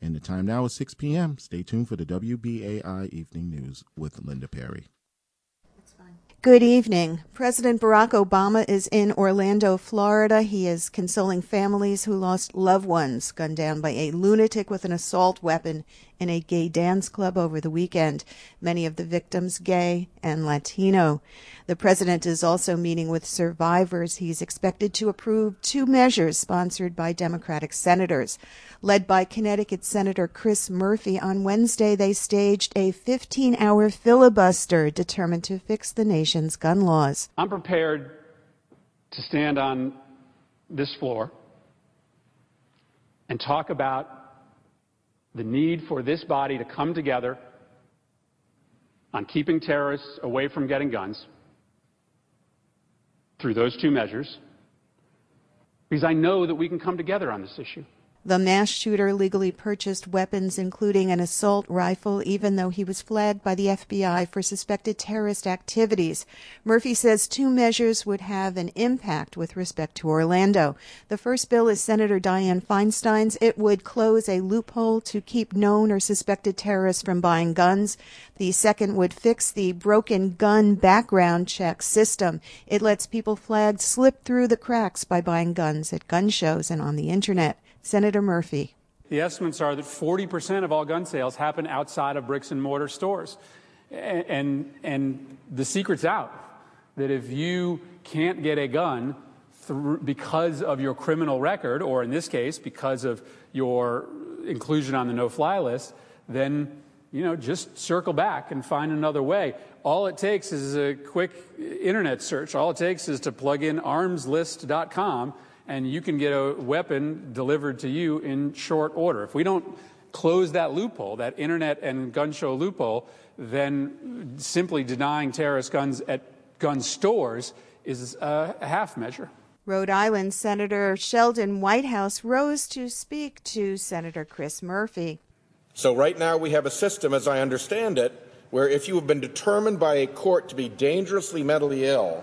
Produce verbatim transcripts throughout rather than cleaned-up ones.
And the time now is six p.m. Stay tuned for the W B A I Evening News with Linda Perry. Good evening. President Barack Obama is in Orlando, Florida. He is consoling families who lost loved ones gunned down by a lunatic with an assault weapon in a gay dance club over the weekend. Many of the victims gay and Latino. The president is also meeting with survivors. He's expected to approve two measures sponsored by Democratic senators. Led by Connecticut Senator Chris Murphy, on Wednesday they staged a fifteen-hour filibuster determined to fix the nation's gun laws. I'm prepared to stand on this floor and talk about the need for this body to come together on keeping terrorists away from getting guns through those two measures, because I know that we can come together on this issue. The mass shooter legally purchased weapons, including an assault rifle, even though he was flagged by the F B I for suspected terrorist activities. Murphy says two measures would have an impact with respect to Orlando. The first bill is Senator Dianne Feinstein's. It would close a loophole to keep known or suspected terrorists from buying guns. The second would fix the broken gun background check system. It lets people flagged slip through the cracks by buying guns at gun shows and on the Internet. Senator Murphy. The estimates are that forty percent of all gun sales happen outside of bricks and mortar stores. And, and, and the secret's out, that if you can't get a gun through, because of your criminal record, or in this case, because of your inclusion on the no-fly list, then, you know, just circle back and find another way. All it takes is a quick Internet search. All it takes is to plug in arms list dot com, and you can get a weapon delivered to you in short order. If we don't close that loophole, that Internet and gun show loophole, then simply denying terrorist guns at gun stores is a half measure. Rhode Island Senator Sheldon Whitehouse rose to speak to Senator Chris Murphy. So right now we have a system, as I understand it, where if you have been determined by a court to be dangerously mentally ill,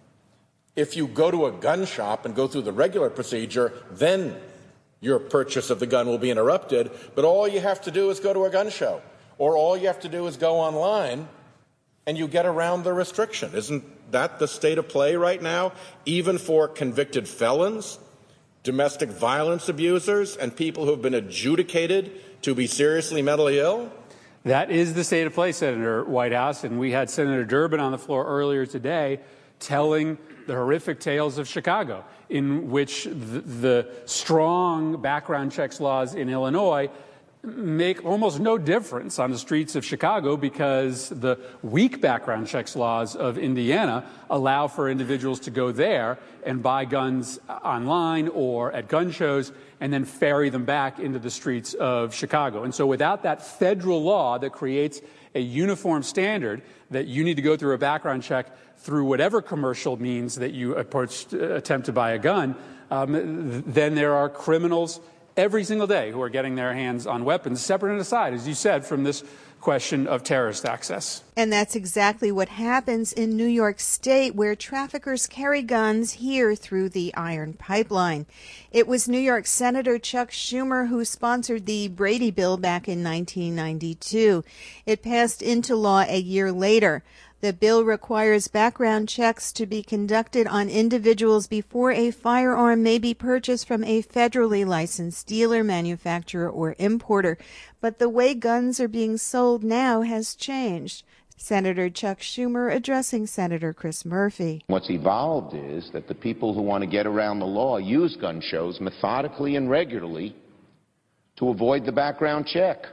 if you go to a gun shop and go through the regular procedure, then your purchase of the gun will be interrupted. But all you have to do is go to a gun show, or all you have to do is go online, and you get around the restriction. Isn't that the state of play right now, even for convicted felons, domestic violence abusers, and people who have been adjudicated to be seriously mentally ill? That is the state of play, Senator Whitehouse, and we had Senator Durbin on the floor earlier today telling the horrific tales of Chicago, in which the, the strong background checks laws in Illinois make almost no difference on the streets of Chicago, because the weak background checks laws of Indiana allow for individuals to go there and buy guns online or at gun shows and then ferry them back into the streets of Chicago. And so without that federal law that creates a uniform standard that you need to go through a background check through whatever commercial means that you approach, uh, attempt to buy a gun, um, then there are criminals every single day who are getting their hands on weapons, separate and aside, as you said, from this question of terrorist access. And that's exactly what happens in New York State, where traffickers carry guns here through the Iron Pipeline. It was New York Senator Chuck Schumer who sponsored the Brady Bill back in nineteen ninety-two. It passed into law a year later. The bill requires background checks to be conducted on individuals before a firearm may be purchased from a federally licensed dealer, manufacturer, or importer. But the way guns are being sold now has changed. Senator Chuck Schumer addressing Senator Chris Murphy. What's evolved is that the people who want to get around the law use gun shows methodically and regularly to avoid the background check.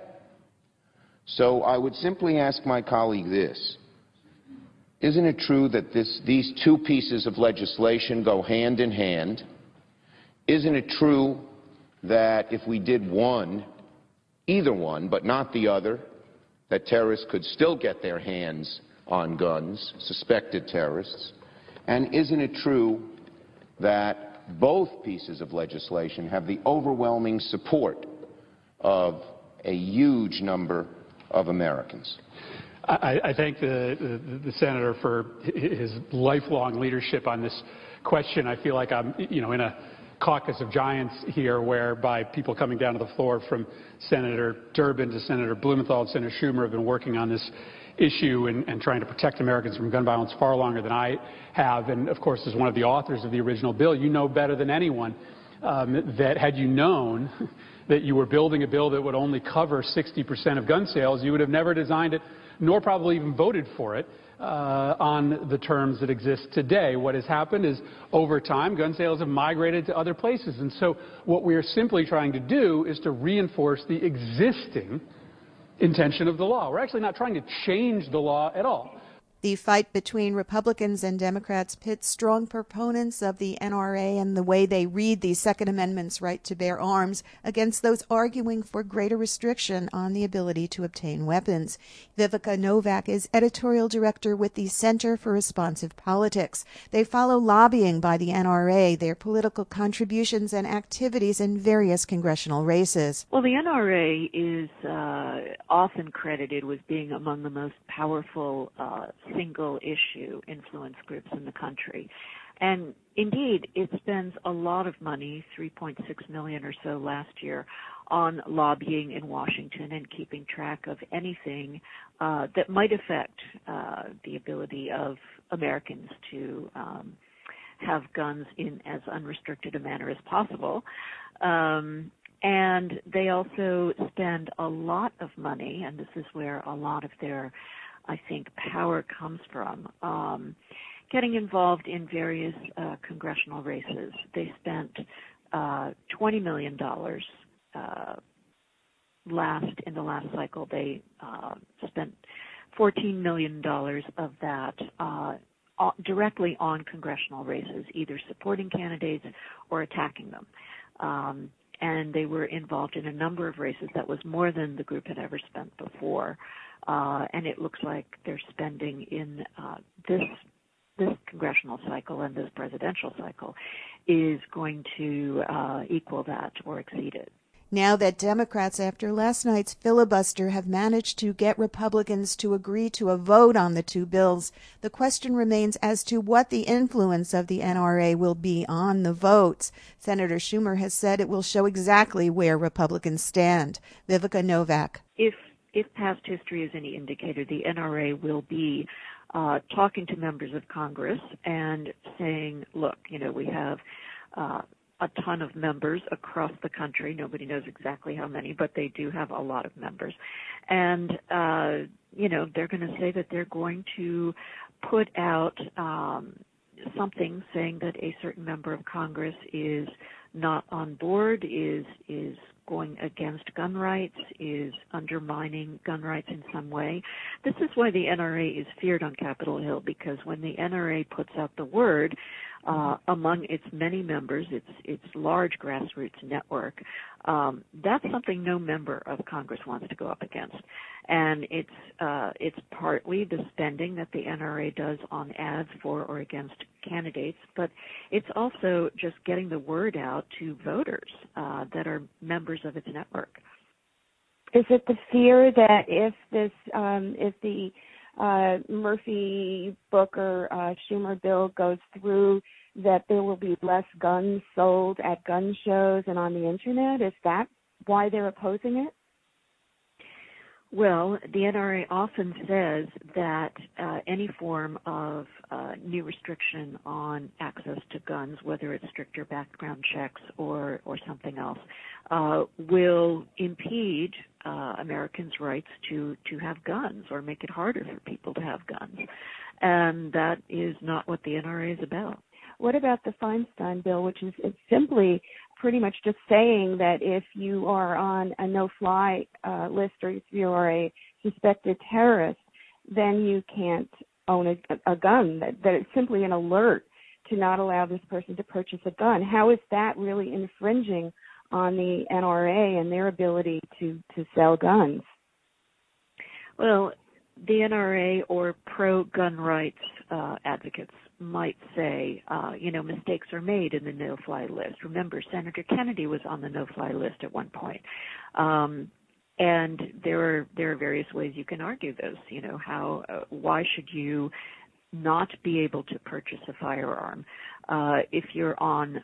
So I would simply ask my colleague this. Isn't it true that this, these two pieces of legislation go hand in hand? Isn't it true that if we did one, either one, but not the other, that terrorists could still get their hands on guns, suspected terrorists? And isn't it true that both pieces of legislation have the overwhelming support of a huge number of Americans? I, I thank the, the, the senator for his lifelong leadership on this question. I feel like I'm, you know, in a caucus of giants here, whereby people coming down to the floor from Senator Durbin to Senator Blumenthal and Senator Schumer have been working on this issue and, and trying to protect Americans from gun violence far longer than I have. And, of course, as one of the authors of the original bill, you know better than anyone um, that had you known that you were building a bill that would only cover sixty percent of gun sales, you would have never designed it, nor probably even voted for it uh, on the terms that exist today. What has happened is, over time, gun sales have migrated to other places. And so what we are simply trying to do is to reinforce the existing intention of the law. We're actually not trying to change the law at all. The fight between Republicans and Democrats pits strong proponents of the N R A and the way they read the Second Amendment's right to bear arms against those arguing for greater restriction on the ability to obtain weapons. Viveka Novak is editorial director with the Center for Responsive Politics. They follow lobbying by the N R A, their political contributions and activities in various congressional races. Well, the N R A is uh, often credited with being among the most powerful uh, single-issue influence groups in the country. And indeed, it spends a lot of money, three point six million dollars or so last year, on lobbying in Washington and keeping track of anything uh, that might affect uh, the ability of Americans to um, have guns in as unrestricted a manner as possible. Um, and they also spend a lot of money, and this is where a lot of their I think power comes from, um, getting involved in various uh, congressional races. They spent uh, twenty million dollars uh, last in the last cycle. They uh, spent fourteen million dollars of that uh, directly on congressional races, either supporting candidates or attacking them. Um, and they were involved in a number of races that was more than the group had ever spent before. Uh, and it looks like they're spending in uh, this this congressional cycle and this presidential cycle is going to uh, equal that or exceed it. Now that Democrats, after last night's filibuster, have managed to get Republicans to agree to a vote on the two bills, the question remains as to what the influence of the N R A will be on the votes. Senator Schumer has said it will show exactly where Republicans stand. Viveka Novak. If If past history is any indicator, the N R A will be uh, talking to members of Congress and saying, look, you know, we have uh, a ton of members across the country. Nobody knows exactly how many, but they do have a lot of members. And, uh, you know, they're going to say that they're going to put out um, something saying that a certain member of Congress is not on board, is is going against gun rights, is undermining gun rights in some way. This is why the N R A is feared on Capitol Hill, because when the N R A puts out the word uh, among its many members, its its large grassroots network, um, that's something no member of Congress wants to go up against. And it's uh, it's partly the spending that the N R A does on ads for or against candidates, but it's also just getting the word out to voters uh, that are members of its network. Is it the fear that if this, um, if the uh, Murphy Booker uh, Schumer bill goes through, that there will be less guns sold at gun shows and on the internet? Is that why they're opposing it? Well, the N R A often says that uh, any form of uh, new restriction on access to guns, whether it's stricter background checks or, or something else, uh, will impede uh, Americans' rights to, to have guns or make it harder for people to have guns. And that is not what the N R A is about. What about the Feinstein bill, which is it's simply pretty much just saying that if you are on a no-fly uh, list or if you are a suspected terrorist, then you can't own a, a gun, that, that it's simply an alert to not allow this person to purchase a gun. How is that really infringing on the N R A and their ability to, to sell guns? Well, the N R A or pro-gun rights uh, advocates might say, uh, you know, mistakes are made in the no-fly list. Remember, Senator Kennedy was on the no-fly list at one point. Um, and there are there are various ways you can argue this. You know, how uh, why should you not be able to purchase a firearm uh, if you're on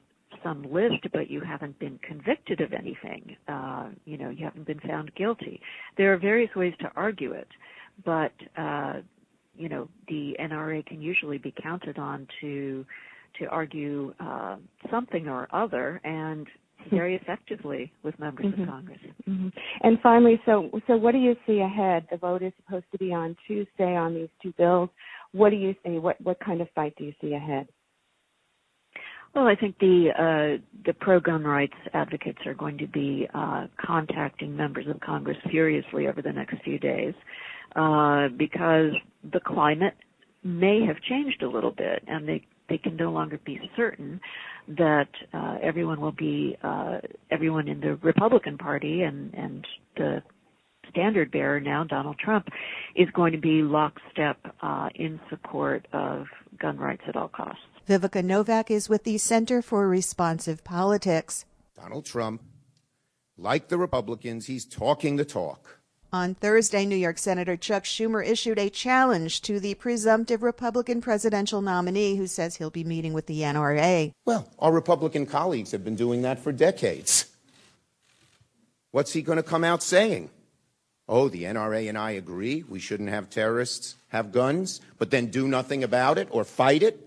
some list, but you haven't been convicted of anything. Uh, you know, you haven't been found guilty. There are various ways to argue it, but, uh, you know, the N R A can usually be counted on to to argue uh, something or other, and very effectively with members mm-hmm. of Congress. Mm-hmm. And finally, so so what do you see ahead? The vote is supposed to be on Tuesday on these two bills. What do you see? What what kind of fight do you see ahead? Well, I think the uh, the pro-gun rights advocates are going to be uh, contacting members of Congress furiously over the next few days uh, because the climate may have changed a little bit, and they, they can no longer be certain that uh, everyone will be uh, everyone in the Republican Party and and the standard bearer now, Donald Trump, is going to be lockstep uh, in support of gun rights at all costs. Vivica Novak is with the Center for Responsive Politics. Donald Trump, like the Republicans, he's talking the talk. On Thursday, New York Senator Chuck Schumer issued a challenge to the presumptive Republican presidential nominee who says he'll be meeting with the N R A. Well, our Republican colleagues have been doing that for decades. What's he going to come out saying? Oh, the N R A and I agree we shouldn't have terrorists have guns, but then do nothing about it or fight it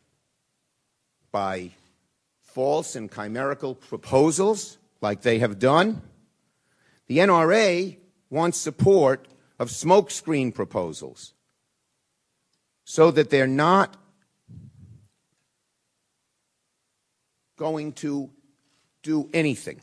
by false and chimerical proposals like they have done. The N R A wants support of smokescreen proposals so that they're not going to do anything.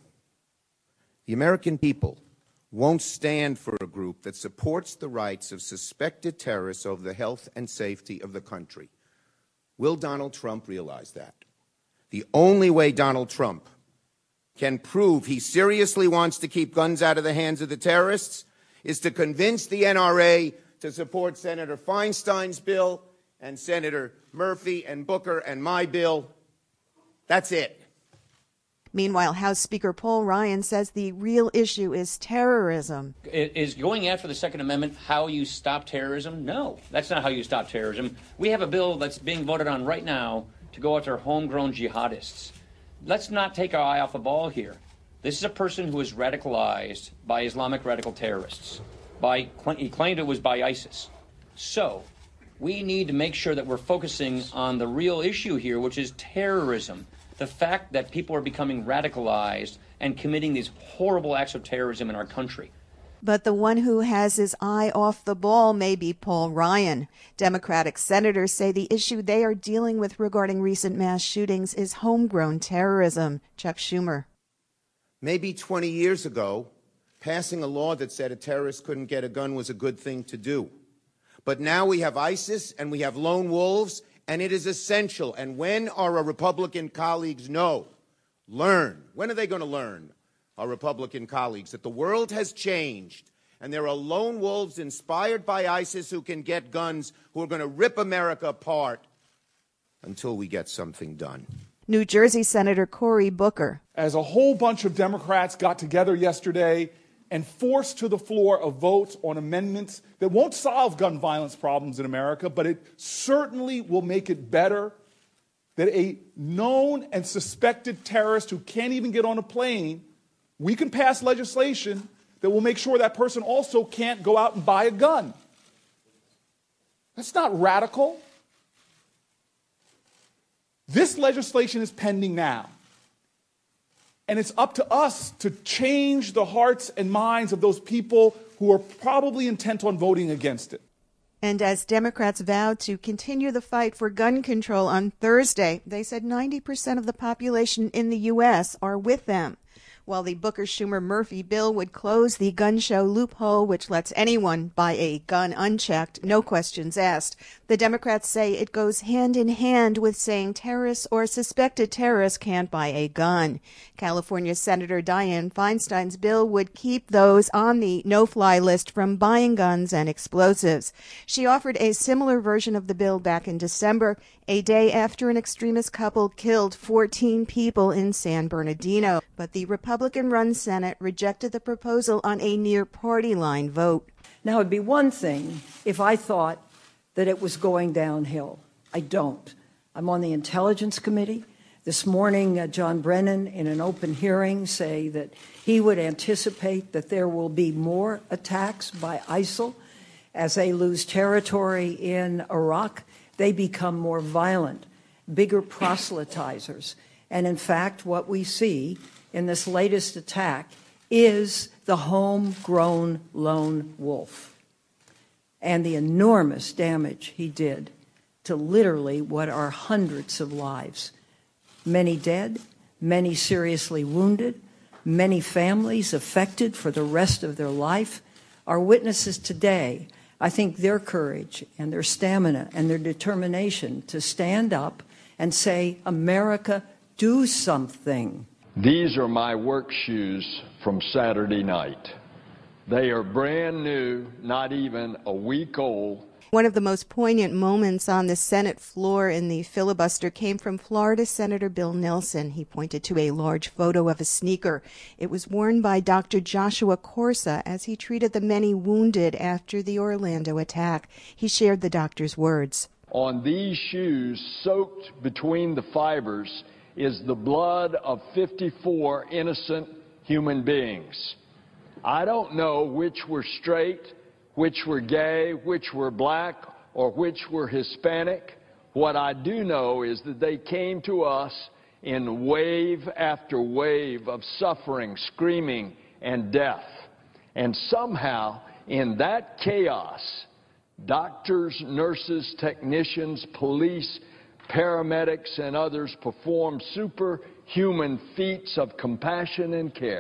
The American people won't stand for a group that supports the rights of suspected terrorists over the health and safety of the country. Will Donald Trump realize that? The only way Donald Trump can prove he seriously wants to keep guns out of the hands of the terrorists is to convince the N R A to support Senator Feinstein's bill and Senator Murphy and Booker and my bill. That's it. Meanwhile, House Speaker Paul Ryan says the real issue is terrorism. Is going after the Second Amendment how you stop terrorism? No, that's not how you stop terrorism. We have a bill that's being voted on right now to go after homegrown jihadists. Let's not take our eye off the ball here. This is a person who is radicalized by Islamic radical terrorists. By, he claimed it was by ISIS. So we need to make sure that we're focusing on the real issue here, which is terrorism. The fact that people are becoming radicalized and committing these horrible acts of terrorism in our country. But the one who has his eye off the ball may be Paul Ryan. Democratic senators say the issue they are dealing with regarding recent mass shootings is homegrown terrorism. Chuck Schumer. Maybe twenty years ago, passing a law that said a terrorist couldn't get a gun was a good thing to do. But now we have ISIS and we have lone wolves, and it is essential. And when our Republican colleagues know, learn, when are they going to learn, our Republican colleagues, that the world has changed and there are lone wolves inspired by ISIS who can get guns, who are going to rip America apart until we get something done. New Jersey Senator Cory Booker. As a whole bunch of Democrats got together yesterday and forced to the floor a vote on amendments that won't solve gun violence problems in America, but it certainly will make it better, that a known and suspected terrorist who can't even get on a plane, we can pass legislation that will make sure that person also can't go out and buy a gun. That's not radical. This legislation is pending now. And it's up to us to change the hearts and minds of those people who are probably intent on voting against it. And as Democrats vowed to continue the fight for gun control on Thursday, they said ninety percent of the population in the U S are with them. While the Booker-Schumer-Murphy bill would close the gun show loophole, which lets anyone buy a gun unchecked, no questions asked, the Democrats say it goes hand in hand with saying terrorists or suspected terrorists can't buy a gun. California Senator Dianne Feinstein's bill would keep those on the no-fly list from buying guns and explosives. She offered a similar version of the bill back in December, a day after an extremist couple killed fourteen people in San Bernardino. But the Republican-run Senate rejected the proposal on a near-party line vote. Now, it would be one thing if I thought that it was going downhill. I don't. I'm on the Intelligence Committee. This morning, uh, John Brennan, in an open hearing, say that he would anticipate that there will be more attacks by ISIL as they lose territory in Iraq. They become more violent, bigger proselytizers. And in fact, what we see in this latest attack is the homegrown lone wolf and the enormous damage he did to literally what are hundreds of lives. Many dead, many seriously wounded, many families affected for the rest of their life. Our witnesses today, I think their courage and their stamina and their determination to stand up and say, America, do something. These are my work shoes from Saturday night. They are brand new, not even a week old. One of the most poignant moments on the Senate floor in the filibuster came from Florida Senator Bill Nelson. He pointed to a large photo of a sneaker. It was worn by Doctor Joshua Corsa as he treated the many wounded after the Orlando attack. He shared the doctor's words. On these shoes, soaked between the fibers, is the blood of fifty-four innocent human beings. I don't know which were straight, which were gay, which were black, or which were Hispanic. What I do know is that they came to us in wave after wave of suffering, screaming, and death. And somehow, in that chaos, doctors, nurses, technicians, police, paramedics, and others performed superhuman feats of compassion and care.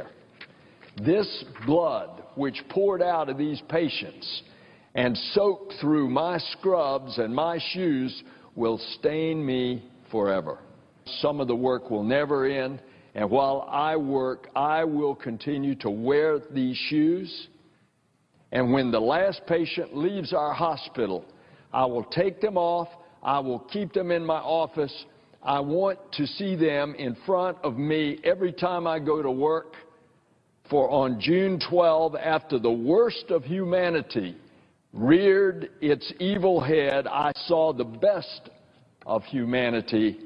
This blood, which poured out of these patients and soaked through my scrubs and my shoes, will stain me forever. Some of the work will never end, and while I work, I will continue to wear these shoes. And when the last patient leaves our hospital, I will take them off. I will keep them in my office. I want to see them in front of me every time I go to work. For on June twelfth, after the worst of humanity reared its evil head, I saw the best of humanity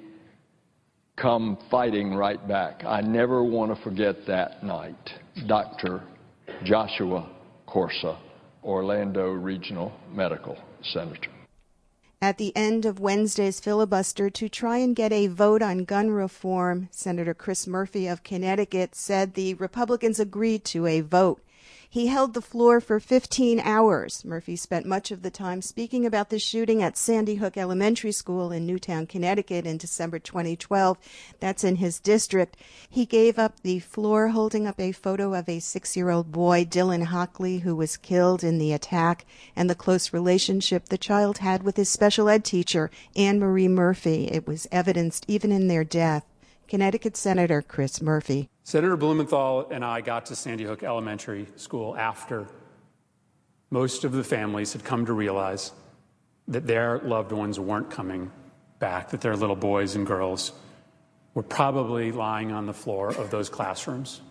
come fighting right back. I never want to forget that night. Doctor Joshua Corsa, Orlando Regional Medical Center. At the end of Wednesday's filibuster to try and get a vote on gun reform, Senator Chris Murphy of Connecticut said the Republicans agreed to a vote. He held the floor for fifteen hours. Murphy spent much of the time speaking about the shooting at Sandy Hook Elementary School in Newtown, Connecticut in December twenty twelve. That's in his district. He gave up the floor holding up a photo of a six-year-old boy, Dylan Hockley, who was killed in the attack, and the close relationship the child had with his special ed teacher, Anne Marie Murphy. It was evidenced even in their death. Connecticut Senator Chris Murphy. Senator Blumenthal and I got to Sandy Hook Elementary School after most of the families had come to realize that their loved ones weren't coming back, that their little boys and girls were probably lying on the floor of those classrooms.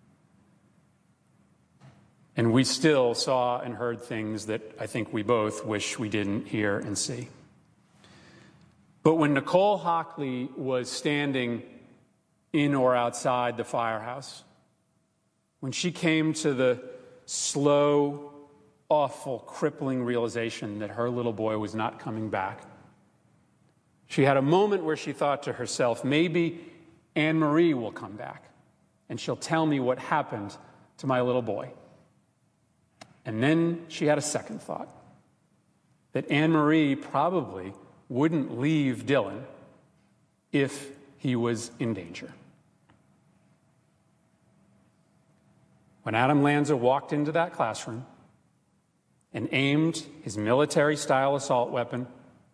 And we still saw and heard things that I think we both wish we didn't hear and see. But when Nicole Hockley was standing in or outside the firehouse, when she came to the slow, awful, crippling realization that her little boy was not coming back, she had a moment where she thought to herself, maybe Anne Marie will come back and she'll tell me what happened to my little boy. And then she had a second thought, that Anne Marie probably wouldn't leave Dylan if he was in danger. When Adam Lanza walked into that classroom and aimed his military-style assault weapon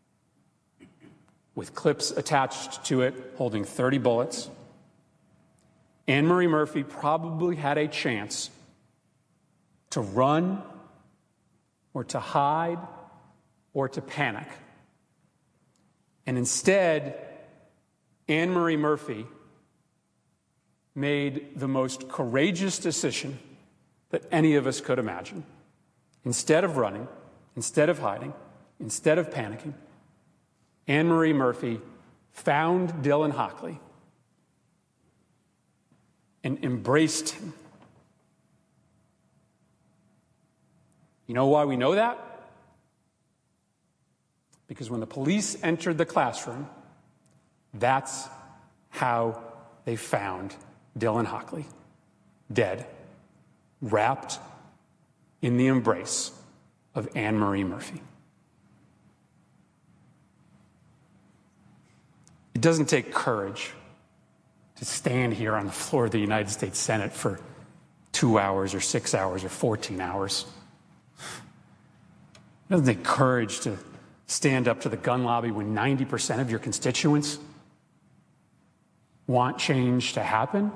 with clips attached to it holding thirty bullets, Anne Marie Murphy probably had a chance to run or to hide or to panic. And instead, Anne Marie Murphy made the most courageous decision that any of us could imagine. Instead of running, instead of hiding, instead of panicking, Anne Marie Murphy found Dylan Hockley and embraced him. You know why we know that? Because when the police entered the classroom, that's how they found Dylan Hockley, dead, wrapped in the embrace of Anne Marie Murphy. It doesn't take courage to stand here on the floor of the United States Senate for two hours or six hours or fourteen hours. It doesn't take courage to stand up to the gun lobby when ninety percent of your constituents want change to happen.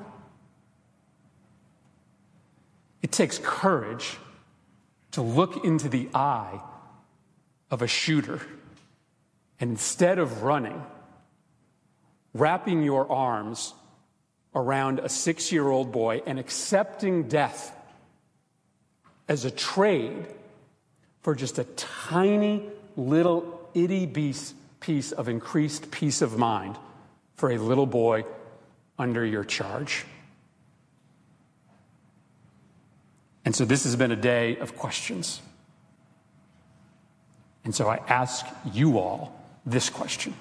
It takes courage to look into the eye of a shooter and instead of running, wrapping your arms around a six-year-old boy and accepting death as a trade for just a tiny little itty piece of increased peace of mind for a little boy under your charge. And so this has been a day of questions. And so I ask you all this question.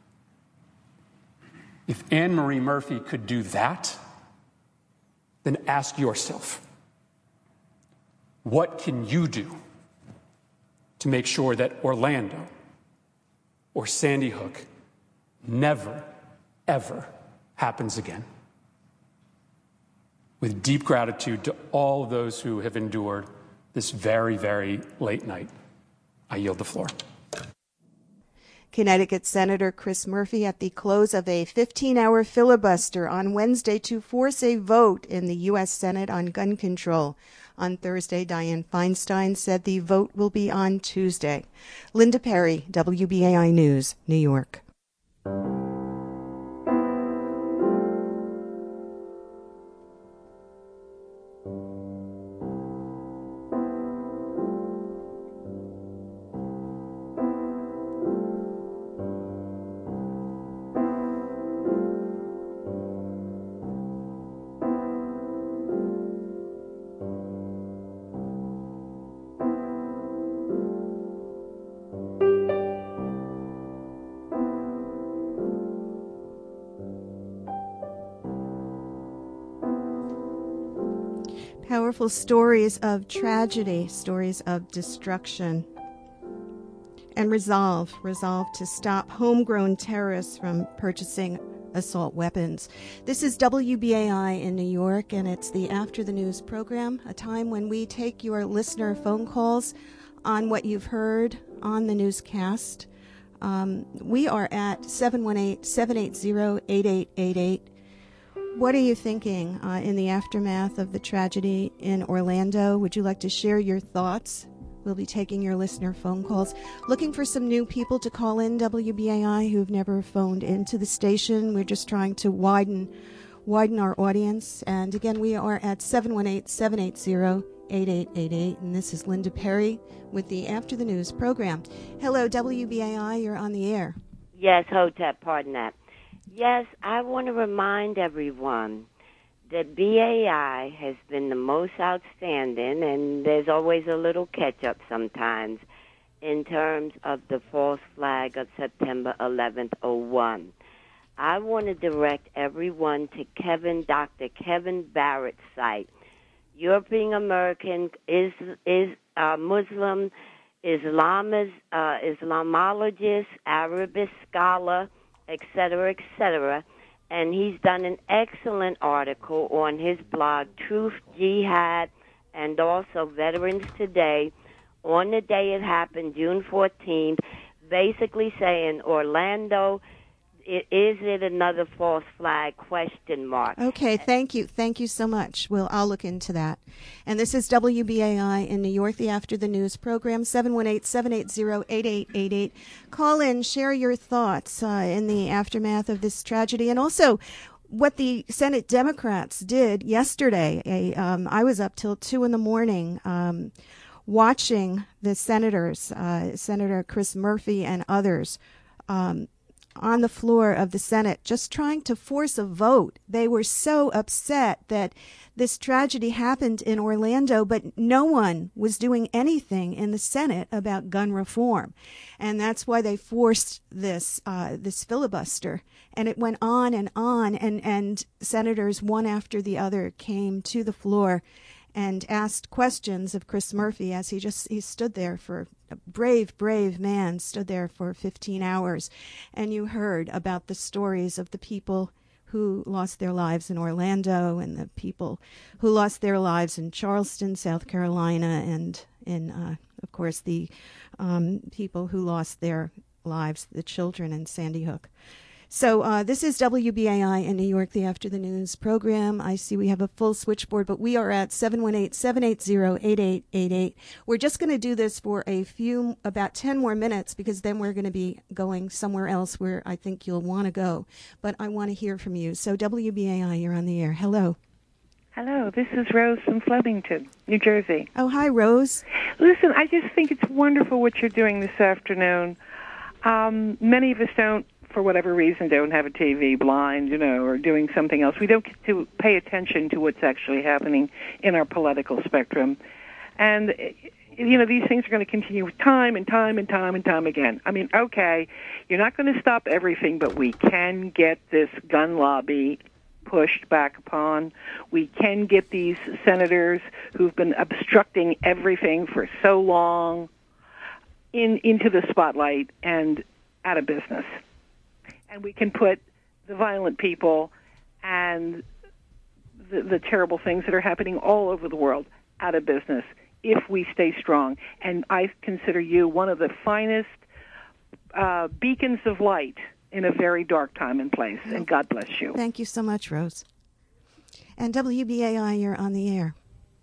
If Anne Marie Murphy could do that, then ask yourself, what can you do to make sure that Orlando or Sandy Hook never, ever happens again? With deep gratitude to all those who have endured this very, very late night, I yield the floor. Connecticut Senator Chris Murphy at the close of a fifteen-hour filibuster on Wednesday to force a vote in the U S Senate on gun control. On Thursday, Dianne Feinstein said the vote will be on Tuesday. Linda Perry, W B A I News, New York. Powerful stories of tragedy, stories of destruction, and resolve, resolve to stop homegrown terrorists from purchasing assault weapons. This is W B A I in New York, and it's the After the News program, a time when we take your listener phone calls on what you've heard on the newscast. Um, we are at seven one eight, seven eight zero, eight eight eight eight. What are you thinking uh, in the aftermath of the tragedy in Orlando? Would you like to share your thoughts? We'll be taking your listener phone calls. Looking for some new people to call in W B A I who've never phoned into the station. We're just trying to widen widen our audience. And again, we are at seven one eight, seven eight zero, eight eight eight eight. And this is Linda Perry with the After the News program. Hello, W B A I. You're on the air. Yes, Hotep, pardon that. Yes, I want to remind everyone that B A I has been the most outstanding, and there's always a little catch-up sometimes, in terms of the false flag of September eleventh oh one. I want to direct everyone to Kevin, Doctor Kevin Barrett's site. European American is is uh, Muslim, Islamist, uh, Islamologist, Arabic scholar, et cetera, et cetera. And he's done an excellent article on his blog, Truth, Jihad, and also Veterans Today, on the day it happened, June fourteenth, basically saying, Orlando, is it another false flag, question mark. Okay, thank you. Thank you so much. Well, I'll look into that. And this is W B A I in New York, the After the News program, seven one eight, seven eight zero, eight eight eight eight. Call in, share your thoughts uh, in the aftermath of this tragedy, and also what the Senate Democrats did yesterday. A, um, I was up till two in the morning um, watching the senators, uh, Senator Chris Murphy and others, um, on the floor of the Senate just trying to force a vote. They were so upset that this tragedy happened in Orlando, but no one was doing anything in the Senate about gun reform. And that's why they forced this uh, this filibuster. And it went on and on, and, and senators, one after the other, came to the floor and asked questions of Chris Murphy as he just he stood there for a brave, brave man, stood there for fifteen hours. And you heard about the stories of the people who lost their lives in Orlando and the people who lost their lives in Charleston, South Carolina, and in, uh, of course, the um, people who lost their lives, the children in Sandy Hook. So uh, this is W B A I in New York, the After the News program. I see we have a full switchboard, but we are at seven one eight, seven eight zero, eight eight eight eight. We're just going to do this for a few, about ten more minutes, because then we're going to be going somewhere else where I think you'll want to go. But I want to hear from you. So W B A I, you're on the air. Hello. Hello, this is Rose from Flemington, New Jersey. Oh, hi, Rose. Listen, I just think it's wonderful what you're doing this afternoon. Um, many of us don't, for whatever reason, don't have a T V, blind, you know, or doing something else. We don't get to pay attention to what's actually happening in our political spectrum. And, you know, these things are going to continue time and time and time and time again. I mean, okay, you're not going to stop everything, but we can get this gun lobby pushed back upon. We can get these senators who've been obstructing everything for so long in into the spotlight and out of business. And we can put the violent people and the, the terrible things that are happening all over the world out of business if we stay strong. And I consider you one of the finest uh, beacons of light in a very dark time and place. And God bless you. Thank you so much, Rose. And W B A I, you're on the air.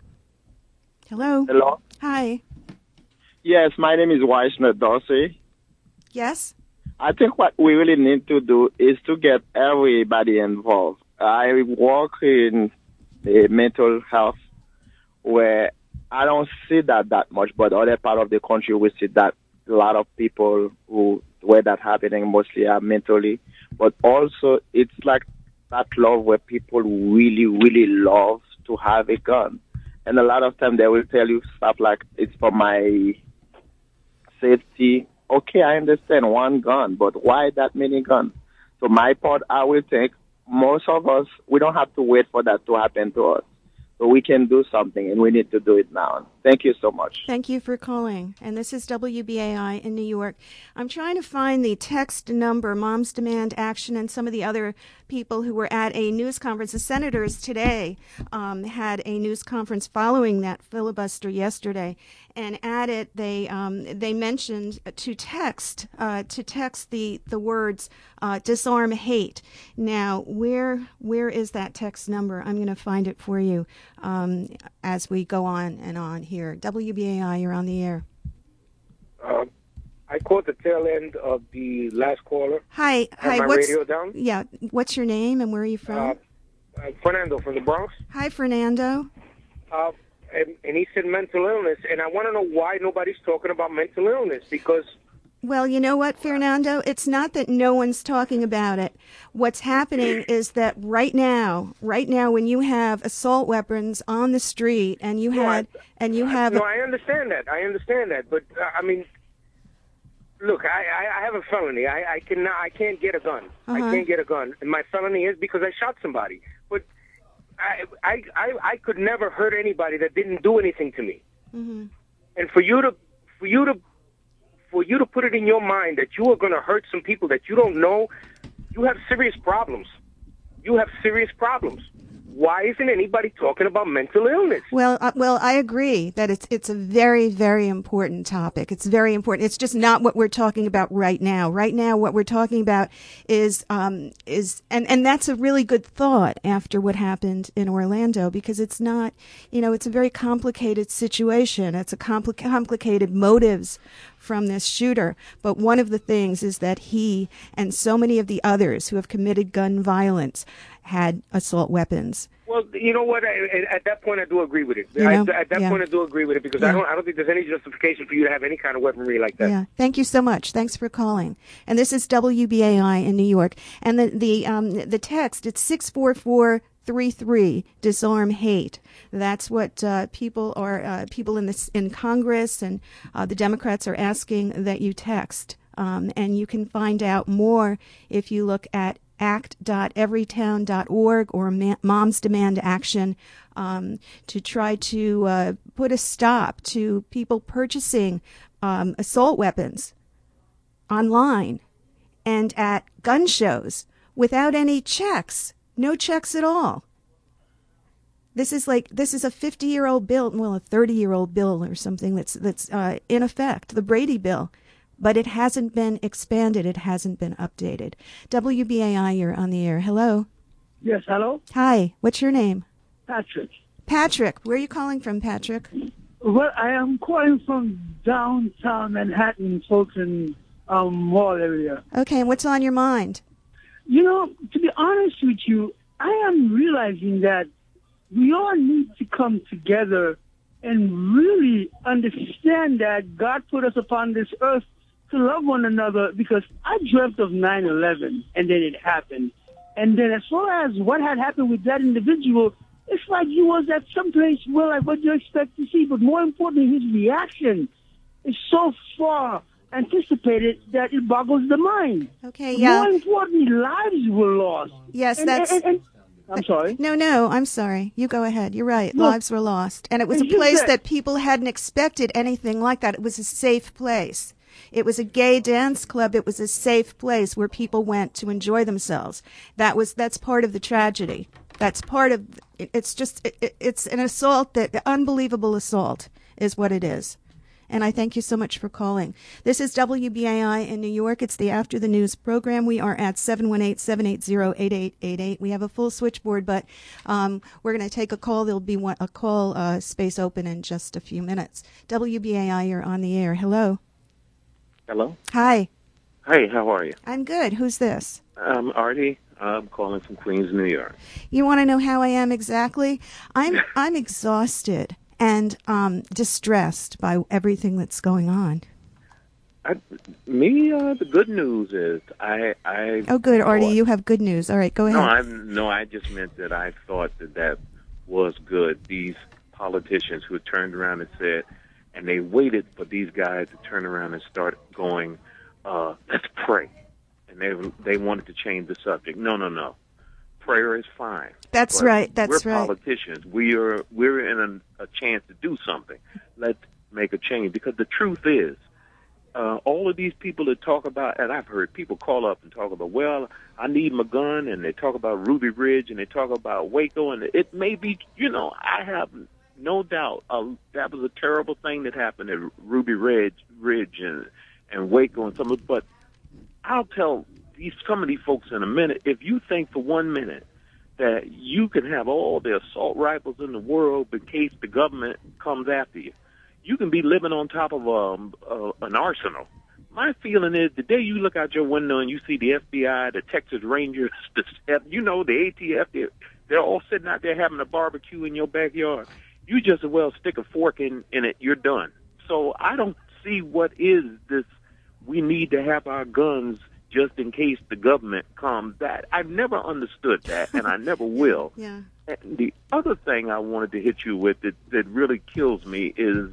Hello. Hello. Hi. Yes, my name is Weissner Dorsey. Yes? I think what we really need to do is to get everybody involved. I work in uh, mental health where I don't see that that much, but other part of the country we see that a lot of people who where that happening mostly are mentally. But also it's like that love where people really, really love to have a gun. And a lot of time they will tell you stuff like, it's for my safety. Okay, I understand one gun, but why that many guns? So my part, I will think most of us, we don't have to wait for that to happen to us. So we can do something, and we need to do it now. Thank you so much. Thank you for calling. And this is W B A I in New York. I'm trying to find the text number, Moms Demand Action, and some of the other people who were at a news conference. The senators today um, had a news conference following that filibuster yesterday, and at it they um, they mentioned to text uh, to text the the words uh, disarm hate. Now, where where is that text number? I'm going to find it for you um, as we go on and on here. W B A I, you're on the air. Uh, I caught the tail end of the last caller. Hi, Have hi. my what's, radio down? Yeah. What's your name and where are you from? Uh, uh, Fernando from the Bronx. Hi, Fernando. Uh, and, and he said mental illness, and I want to know why nobody's talking about mental illness, because... Well, you know what, Fernando? It's not that no one's talking about it. What's happening is that right now, right now, when you have assault weapons on the street, and you No, had, I- and you have, No, a, I understand that. I understand that, but uh, I mean, look, I, I, I have a felony. I, I can I can't get a gun. I Uh-huh. can't get a gun, and my felony is because I shot somebody. But I I I, I could never hurt anybody that didn't do anything to me. mm-hmm. And for you to for you to for you to put it in your mind that you are going to hurt some people that you don't know, you have serious problems. You have serious problems. Why isn't anybody talking about mental illness? Well, uh, well, I agree that it's it's a very, very important topic. It's very important. It's just not what we're talking about right now. Right now, what we're talking about is um, is and, and that's a really good thought after what happened in Orlando, because it's not, you know, it's a very complicated situation. It's a compli- complicated motives from this shooter. But one of the things is that he and so many of the others who have committed gun violence had assault weapons. Well, you know what? I, at that point, I do agree with it. You know, I, at that yeah. point, I do agree with it because Yeah. I don't. I don't think there's any justification for you to have any kind of weaponry like that. Yeah. Thank you so much. Thanks for calling. And this is W B A I in New York. And the the um the text, it's six four four three three, disarm hate. That's what uh, people are uh, people in this in Congress and uh, the Democrats are asking that you text. Um, and you can find out more if you look at act dot everytown dot org or Ma- Moms Demand Action um, to try to uh, put a stop to people purchasing um, assault weapons online and at gun shows without any checks, no checks at all. This is like this is a fifty-year-old bill, well, a thirty-year-old bill or something that's that's uh, in effect, the Brady bill. But it hasn't been expanded. It hasn't been updated. W B A I, you're on the air. Hello. Yes, hello? Hi. What's your name? Patrick. Patrick. Where are you calling from, Patrick? Well, I am calling from downtown Manhattan, Fulton um, Mall area. Okay, and what's on your mind? You know, to be honest with you, I am realizing that we all need to come together and really understand that God put us upon this earth to love one another, because I dreamt of nine eleven and then it happened. And then as far as what had happened with that individual, it's like he was at some place where like what you expect to see, but more importantly, his reaction is so far anticipated that it boggles the mind. Okay, yeah. More importantly, lives were lost. Yes, And- that's... and- and- I'm sorry. No, no, I'm sorry. You go ahead. You're right. No. Lives were lost. And it was a It's just place that- that people hadn't expected anything like that. It was a safe place. It was a gay dance club. It was a safe place where people went to enjoy themselves. That was that's part of the tragedy. That's part of it, it's just it, it's an assault, that unbelievable assault is what it is. And I thank you so much for calling. This is W B A I in New York. It's the After the News program. We are at seven one eight, seven eight zero, eight eight eight eight. We have a full switchboard, but um, we're going to take a call. There'll be one, a call uh, space open in just a few minutes. W B A I, you're on the air. Hello. Hello. Hi. Hey, how are you? I'm good. Who's this? I'm Artie. I'm calling from Queens, New York. You want to know how I am exactly? I'm I'm exhausted and um, distressed by everything that's going on. I, me, uh, the good news is I. I Oh, good, Artie. thought- You have good news. All right, go ahead. No, I no, I just meant that I thought that that was good. These politicians who turned around and said, and they waited for these guys to turn around and start going, uh, let's pray. And they they wanted to change the subject. No, no, no. Prayer is fine. That's But right. That's we're right. politicians. We are we're in a, a chance to do something. Let's make a change, because the truth is, uh, all of these people that talk about, and I've heard people call up and talk about, well, I need my gun, and they talk about Ruby Ridge, and they talk about Waco, and it may be, you know, I have no doubt uh, that was a terrible thing that happened at Ruby Ridge, Ridge and, and Waco and some of, but I'll tell these some of these folks in a minute, if you think for one minute that you can have all the assault rifles in the world in case the government comes after you, you can be living on top of um, uh, an arsenal. My feeling is the day you look out your window and you see the F B I, the Texas Rangers, the, you know, the A T F, they're, they're all sitting out there having a barbecue in your backyard, you just as well stick a fork in, in it, you're done. So I don't see what is this, we need to have our guns just in case the government comes back. I've never understood that, and I never will. Yeah. And the other thing I wanted to hit you with that, that really kills me is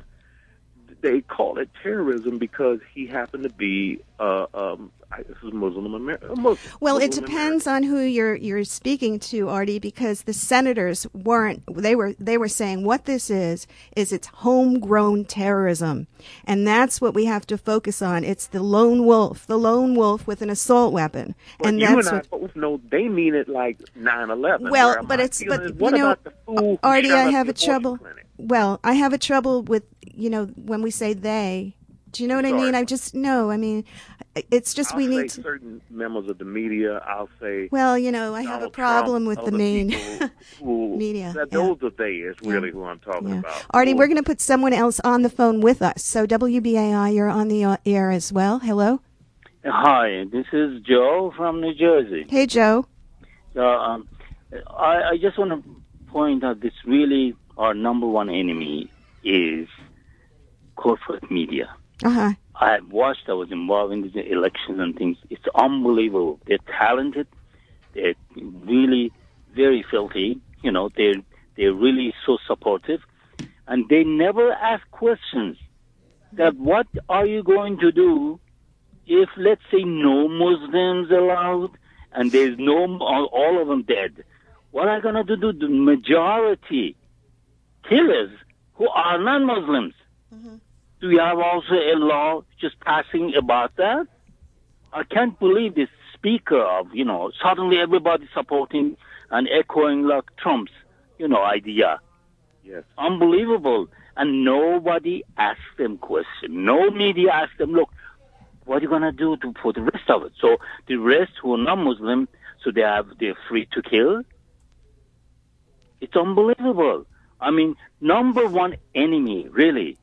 they call it terrorism because he happened to be uh, um, this is Muslim American. Well, it depends on who you're you're speaking to, Artie, because the senators weren't. They were they were saying what this is is it's homegrown terrorism, and that's what we have to focus on. It's the lone wolf, the lone wolf with an assault weapon, But and you that's and I what. both know they mean it like nine eleven. Well, where but my it's feeling but is, what you know, about the fool who Artie, shot I up have the a trouble. abortion clinic? Well, I have a trouble with you know when we say they. Do you know what I mean? I just no. I mean, it's just I'll we say need to. certain members of the media. I'll say. Well, you know, I have a Donald problem Trump, with the other main people who, media. That yeah. those are they is really who I'm talking Yeah. about. Artie, we're going to put someone else on the phone with us. So W B A I, you're on the uh, air as well. Hello. Hi, this is Joe from New Jersey. Hey, Joe. So, um, I, I just want to point out this really our number one enemy is corporate media. Uh-huh. I have watched, I was involved in the elections and things. It's unbelievable. They're talented. They're really very filthy. You know, they're, they're really so supportive. And they never ask questions that what are you going to do if, let's say, no Muslims allowed and there's no, all of them dead? What are you going to do? The majority killers who are non-Muslims. Mm-hmm. Do we have also a law just passing about that? I can't believe this speaker of, you know, suddenly everybody supporting and echoing like Trump's, you know, idea. Yes. Unbelievable. And nobody asked them questions. No media asked them, look, what are you going to do to, for the rest of it? So the rest who are non-Muslim, so they have, they're free to kill. It's unbelievable. I mean, number one enemy, really.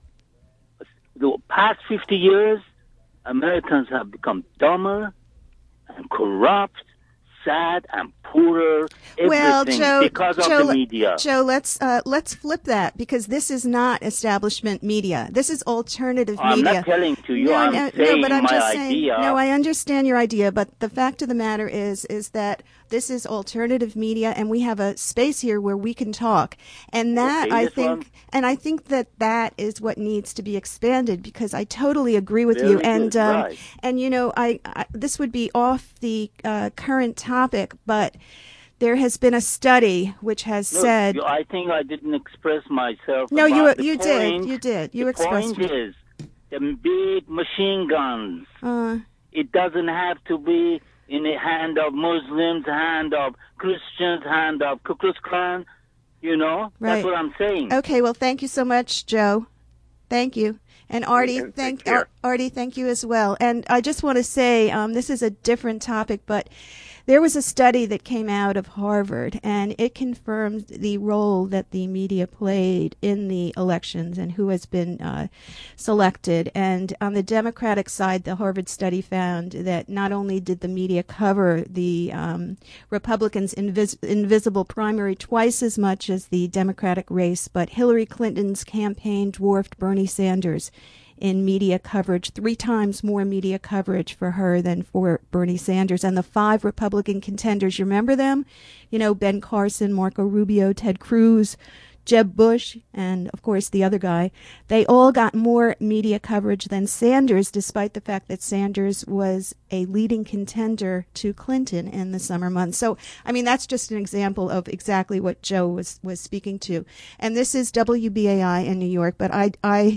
The past fifty years, Americans have become dumber and corrupt, sad and poorer, everything well, Joe, because Joe, of the media. Joe, let's uh, let's flip that, because this is not establishment media. This is alternative I'm media. I'm not telling to you. No, I'm no, saying no, but I'm my just idea. saying. No, I understand your idea, but the fact of the matter is, is that this is alternative media, and we have a space here where we can talk, and that Okay, I this think, one- and I think that that is what needs to be expanded, because I totally agree with Very you, good, and um, right. and you know, I, I this would be off the uh, current topic, but there has been a study which has Look, said. you- I think I didn't express myself. No, you about the you point. did. You did. You the expressed. point is, the big machine guns. Uh, It doesn't have to be in the hand of Muslims, hand of Christians, hand of Ku Klux Klan. You know, Right. that's what I'm saying. okay. Well, thank you so much, Joe. Thank you. And Artie, And take thank care. Ar- Artie, thank you as well. And I just want to say, um, this is a different topic, but there was a study that came out of Harvard, and it confirmed the role that the media played in the elections and who has been uh, selected. And on the Democratic side, the Harvard study found that not only did the media cover the um, Republicans' invis- invisible primary twice as much as the Democratic race, but Hillary Clinton's campaign dwarfed Bernie Sanders in media coverage, three times more media coverage for her than for Bernie Sanders. And the five Republican contenders, you remember them? You know, Ben Carson, Marco Rubio, Ted Cruz, Jeb Bush, and, of course, the other guy. They all got more media coverage than Sanders, despite the fact that Sanders was a leading contender to Clinton in the summer months. So, I mean, that's just an example of exactly what Joe was, was speaking to. And this is W B A I in New York, but I, I,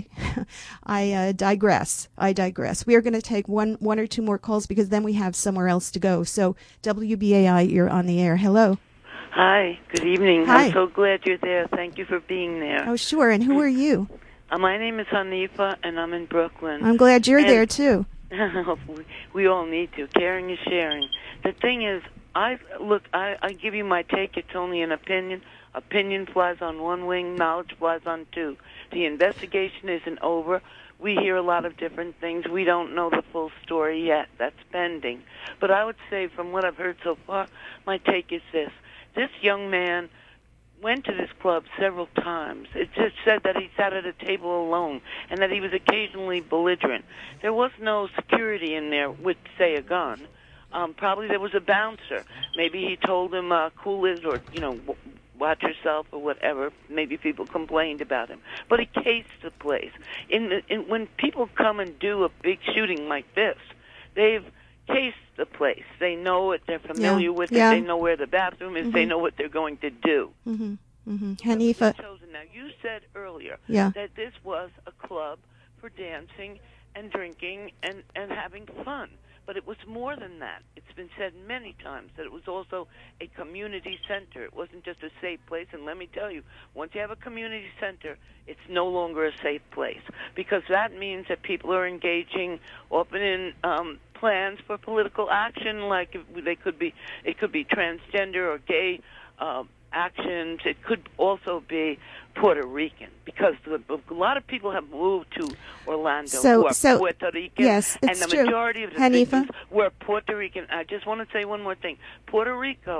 I uh, digress. I digress. We are going to take one, one or two more calls, because then we have somewhere else to go. So, W B A I, you're on the air. Hello. Hi, good evening. Hi. I'm so glad you're there. Thank you for being there. Oh, sure. And who are you? Uh, my name is Hanifa, and I'm in Brooklyn. I'm glad you're And- there, too. we, we all need to. Caring is sharing. The thing is, I look, I, I give you my take. It's only an opinion. Opinion flies on one wing. Knowledge flies on two. The investigation isn't over. We hear a lot of different things. We don't know the full story yet. That's pending. But I would say, from what I've heard so far, my take is this. This young man went to this club several times. It just said that he sat at a table alone and that he was occasionally belligerent. There was no security in there with, say, a gun. Um, probably there was a bouncer. Maybe he told him, uh, cool it, or, you know, w- watch yourself or whatever. Maybe people complained about him. But he cased the place. In the, in, when people come and do a big shooting like this, they've cased the place. They know it. They're familiar Yeah. with Yeah. it. They know where the bathroom is. They Mhm. know what they're going to do. Mm-hmm. Mm-hmm. Hanifa. Chosen. Now, you said earlier Yeah. that this was a club for dancing and drinking and, and having fun. But it was more than that. It's been said many times that it was also a community center. It wasn't just a safe place. And let me tell you, once you have a community center, it's no longer a safe place, because that means that people are engaging often in um, plans for political action, like if they could be, it could be transgender or gay uh, actions. It could also be Puerto Rican, because the, a lot of people have moved to Orlando So- who are so- Puerto Rican, yes, and it's the true. majority of the Hanifa? victims were Puerto Rican. I just want to say one more thing. Puerto Rico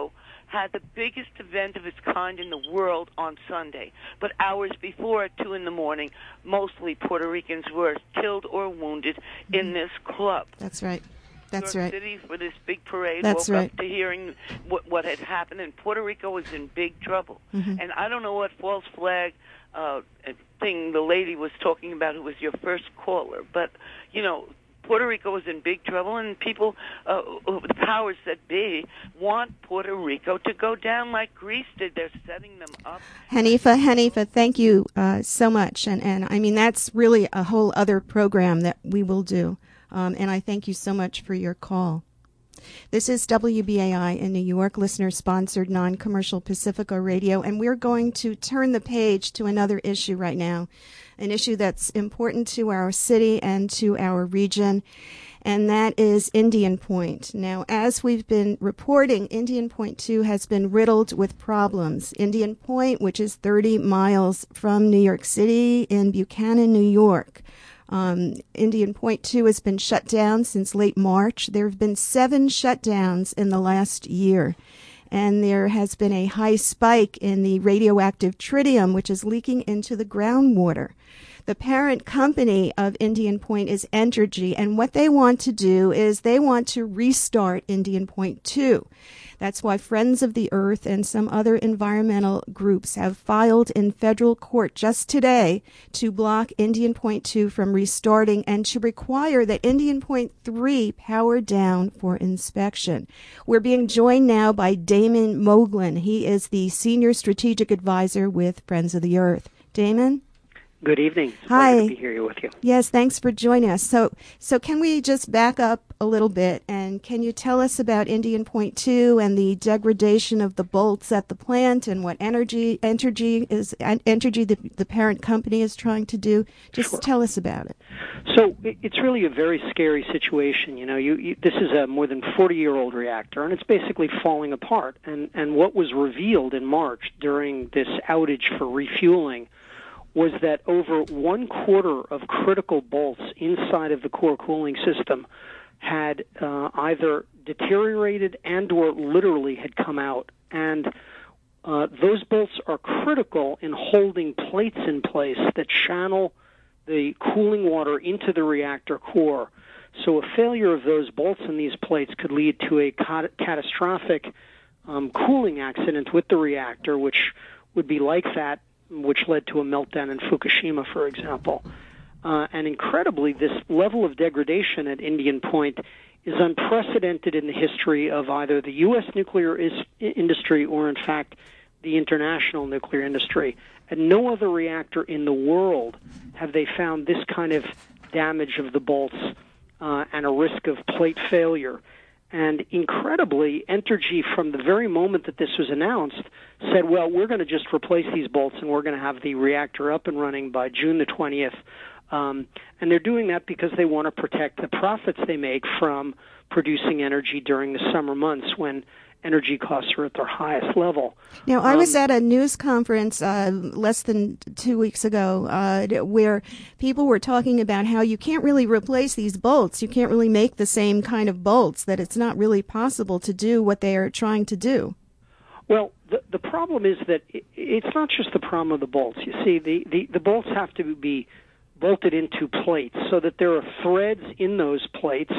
had the biggest event of its kind in the world on Sunday. But hours before, at two in the morning, mostly Puerto Ricans were killed or wounded mm-hmm. in this club. That's right. That's New York right. City, for this big parade, That's woke right. up to hearing what, what had happened, and Puerto Rico was in big trouble. Mm-hmm. And I don't know what false flag uh, thing the lady was talking about who was your first caller, but, you know, Puerto Rico was in big trouble, and people, uh, the powers that be, want Puerto Rico to go down like Greece did. They're setting them up. Hanifa, Hanifa, thank you uh, so much. And, and I mean, that's really a whole other program that we will do. Um, and I thank you so much for your call. This is W B A I in New York, listener-sponsored, non-commercial Pacifica Radio, and we're going to turn the page to another issue right now, an issue that's important to our city and to our region, and that is Indian Point. Now, as we've been reporting, Indian Point two has been riddled with problems. Indian Point, which is thirty miles from New York City in Buchanan, New York, Um, Indian Point two has been shut down since late March. There have been seven shutdowns in the last year, and there has been a high spike in the radioactive tritium, which is leaking into the groundwater. The parent company of Indian Point is Entergy, and what they want to do is they want to restart Indian Point two. That's why Friends of the Earth and some other environmental groups have filed in federal court just today to block Indian Point two from restarting and to require that Indian Point three power down for inspection. We're being joined now by Damon Moglin. He is the Senior Strategic Advisor with Friends of the Earth. Damon? Good evening. It's a Hi. pleasure to be here with you. Yes, thanks for joining us. So, so can we just back up a little bit, and can you tell us about Indian Point two and the degradation of the bolts at the plant and what Energy, Entergy is, Entergy, the, the parent company, is trying to do? Just Sure. tell us about it. So it's really a very scary situation. You know, you, you this is a more than forty-year-old reactor, and it's basically falling apart. And and what was revealed in March during this outage for refueling was that over one quarter of critical bolts inside of the core cooling system had uh, either deteriorated and or literally had come out. And uh, those bolts are critical in holding plates in place that channel the cooling water into the reactor core. So a failure of those bolts in these plates could lead to a cat- catastrophic um, cooling accident with the reactor, which would be like that which led to a meltdown in Fukushima, for example. Uh, and incredibly, this level of degradation at Indian Point is unprecedented in the history of either the U S nuclear is, industry or, in fact, the international nuclear industry. At no other reactor in the world have they found this kind of damage of the bolts uh, and a risk of plate failure. And incredibly, Entergy, from the very moment that this was announced, said, well, we're going to just replace these bolts and we're going to have the reactor up and running by June the twentieth. Um, and they're doing that because they want to protect the profits they make from producing energy during the summer months when energy costs are at their highest level. Now, I was Um, at a news conference uh, less than two weeks ago uh, where people were talking about how you can't really replace these bolts. You can't really make the same kind of bolts, that it's not really possible to do what they are trying to do. Well, the, the problem is that it, it's not just the problem of the bolts. You see, the, the, the bolts have to be bolted into plates so that there are threads in those plates.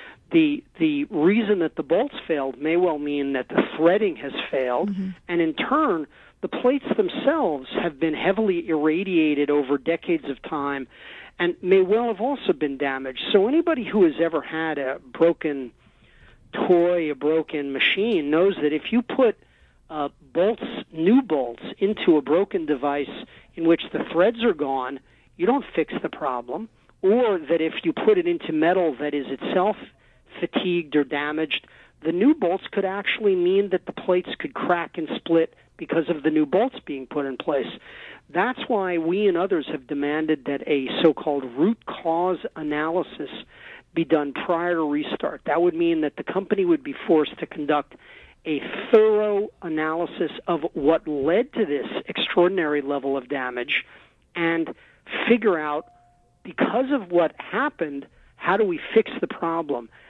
The the reason that the bolts failed may well mean that the threading has failed, mm-hmm. and in turn, the plates themselves have been heavily irradiated over decades of time and may well have also been damaged. So anybody who has ever had a broken toy, a broken machine, knows that if you put uh, bolts, new bolts, into a broken device in which the threads are gone, you don't fix the problem, or that if you put it into metal that is itself fatigued or damaged, the new bolts could actually mean that the plates could crack and split because of the new bolts being put in place. That's why we and others have demanded that a so-called root cause analysis be done prior to restart. That would mean that the company would be forced to conduct a thorough analysis of what led to this extraordinary level of damage and figure out, because of what happened, how do we fix the problem?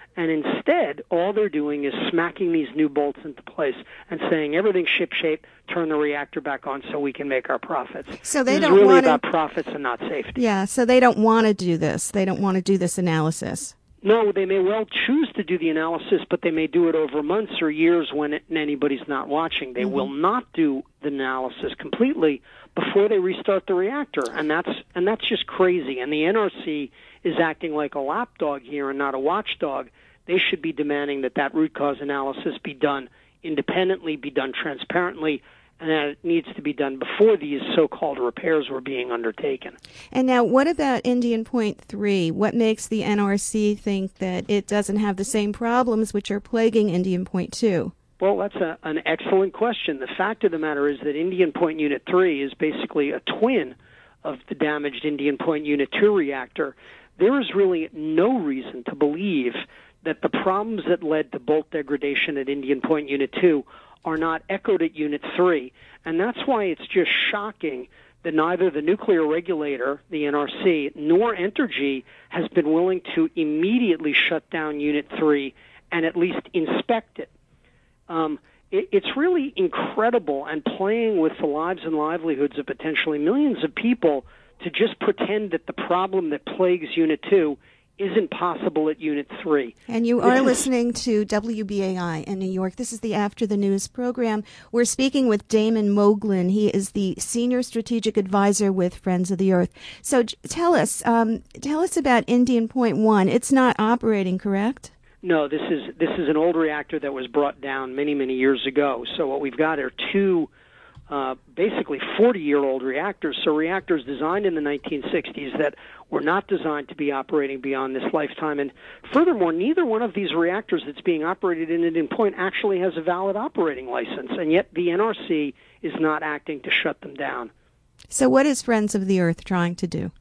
And instead, all they're doing is smacking these new bolts into place and saying everything's shipshape, turn the reactor back on so we can make our profits. So they this don't is really want about profits and not safety. Yeah, so they don't want to do this. They don't want to do this analysis. No, they may well choose to do the analysis, but they may do it over months or years when it, anybody's not watching. They mm-hmm. will not do the analysis completely before they restart the reactor, and that's and that's just crazy. And the N R C is acting like a lapdog here and not a watchdog. They should be demanding that that root cause analysis be done independently, be done transparently, and that it needs to be done before these so-called repairs were being undertaken. And now, what about Indian Point three? What makes the N R C think that it doesn't have the same problems which are plaguing Indian Point two? Well, that's a, an excellent question. The fact of the matter is that Indian Point Unit three is basically a twin of the damaged Indian Point Unit two reactor. There is really no reason to believe that the problems that led to bolt degradation at Indian Point Unit two are not echoed at Unit three. And that's why it's just shocking that neither the nuclear regulator, the N R C, nor Entergy has been willing to immediately shut down Unit three and at least inspect it. Um, it it's really incredible and playing with the lives and livelihoods of potentially millions of people to just pretend that the problem that plagues Unit two isn't possible at Unit three. And you are listening to W B A I in New York. This is the After the News program. We're speaking with Damon Moglin. He is the Senior Strategic Advisor with Friends of the Earth. So tell us, um, tell us about Indian Point one. It's not operating, correct? No, this is this is an old reactor that was brought down many, many years ago. So what we've got are two Uh, basically forty-year-old reactors, so reactors designed in the nineteen sixties that were not designed to be operating beyond this lifetime. And furthermore, neither one of these reactors that's being operated in Indian Point actually has a valid operating license, and yet the N R C is not acting to shut them down. So what is Friends of the Earth trying to do?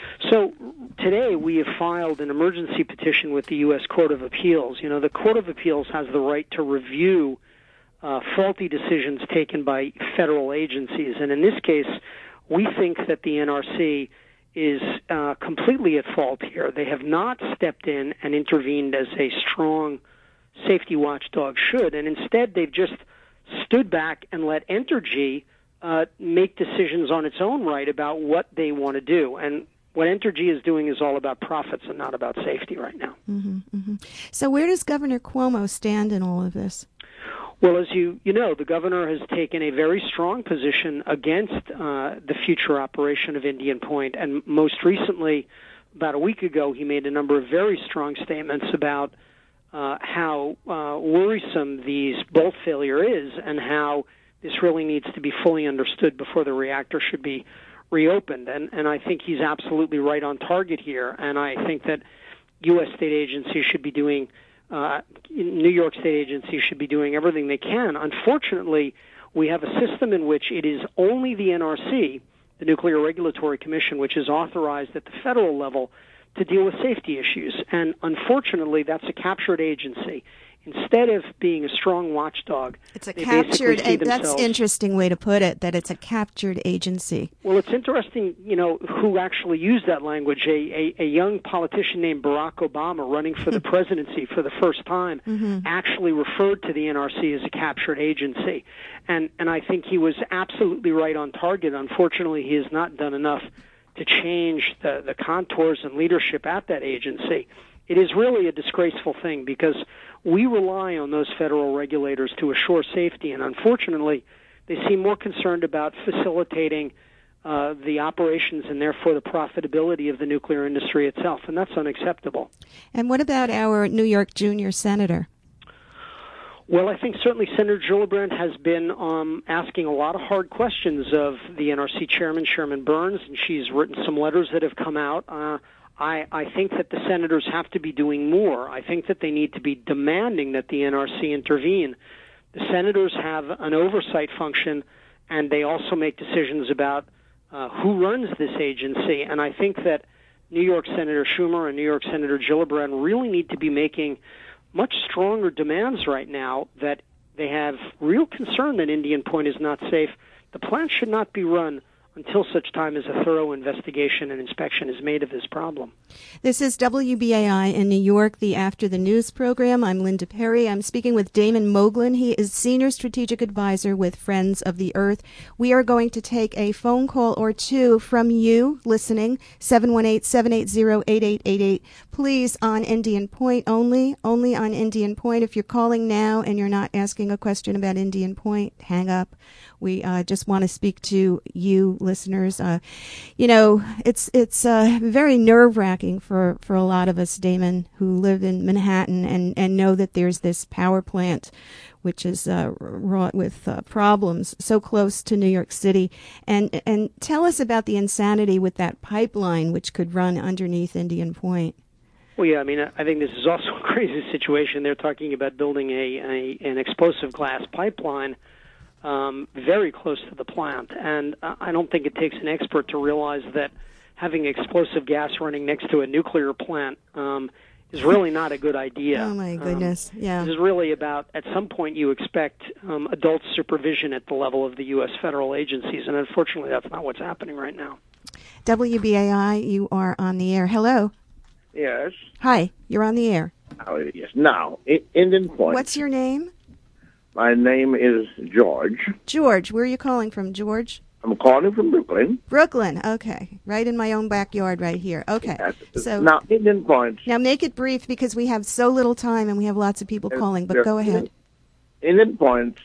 So today we have filed an emergency petition with the U S Court of Appeals. You know, the Court of Appeals has the right to review Uh, faulty decisions taken by federal agencies. And in this case, we think that the N R C is uh, completely at fault here. They have not stepped in and intervened as a strong safety watchdog should, and instead they've just stood back and let Entergy uh, make decisions on its own right about what they want to do. And what Entergy is doing is all about profits and not about safety right now. Mm-hmm, mm-hmm. So where does Governor Cuomo stand in all of this? Well, as you, you know, the governor has taken a very strong position against uh, the future operation of Indian Point, and most recently, about a week ago, he made a number of very strong statements about uh, how uh, worrisome these bolt failure is and how this really needs to be fully understood before the reactor should be reopened. And, and I think he's absolutely right on target here, and I think that U S state agencies should be doing Uh, New York state agencies should be doing everything they can. Unfortunately, we have a system in which it is only the N R C, the Nuclear Regulatory Commission, which is authorized at the federal level to deal with safety issues. And unfortunately, that's a captured agency. Instead of being a strong watchdog, it's a captured. And that's an interesting way to put it. That it's a captured agency. Well, it's interesting, you know, who actually used that language. A a, a young politician named Barack Obama, running for the presidency for the first time, mm-hmm. actually referred to the N R C as a captured agency, and and I think he was absolutely right on target. Unfortunately, he has not done enough to change the the contours and leadership at that agency. It is really a disgraceful thing because we rely on those federal regulators to assure safety, and unfortunately, they seem more concerned about facilitating uh, the operations and therefore the profitability of the nuclear industry itself, and that's unacceptable. And what about our New York junior senator? Well, I think certainly Senator Gillibrand has been um, asking a lot of hard questions of the N R C chairman, Chairman Burns, and she's written some letters that have come out. Uh, I, I think that the senators have to be doing more. I think that they need to be demanding that the N R C intervene. The senators have an oversight function, and they also make decisions about uh, who runs this agency. And I think that New York Senator Schumer and New York Senator Gillibrand really need to be making much stronger demands right now that they have real concern that Indian Point is not safe. The plant should not be run until such time as a thorough investigation and inspection is made of this problem. This is W B A I in New York, the After the News program. I'm Linda Perry. I'm speaking with Damon Moglin. He is Senior Strategic Advisor with Friends of the Earth. We are going to take a phone call or two from you listening, seven one eight, seven eight zero, eight eight eight eight. Please, on Indian Point only, only on Indian Point. If you're calling now and you're not asking a question about Indian Point, hang up. We uh, just want to speak to you, listeners. Uh, you know, it's it's uh, very nerve-wracking for, for a lot of us, Damon, who live in Manhattan and, and know that there's this power plant which is uh, wrought with uh, problems so close to New York City. And and tell us about the insanity with that pipeline which could run underneath Indian Point. Well, yeah, I mean, I think this is also a crazy situation. They're talking about building a, a an explosive glass pipeline Um, very close to the plant, and I don't think it takes an expert to realize that having explosive gas running next to a nuclear plant um, is really not a good idea. Oh my goodness! Um, yeah, this is really about, at some point, you expect um, adult supervision at the level of the U S federal agencies, and unfortunately, that's not what's happening right now. W B A I, you are on the air. Hello. Yes. Hi, you're on the air. Oh, yes. Now, I- Indian Point. What's your name? My name is George. George, where are you calling from, George? I'm calling from Brooklyn. Brooklyn, okay. Right in my own backyard right here. Okay. Yes. So now, Indian Point. Now make it brief because we have so little time and we have lots of people calling, but go ahead. Indian Point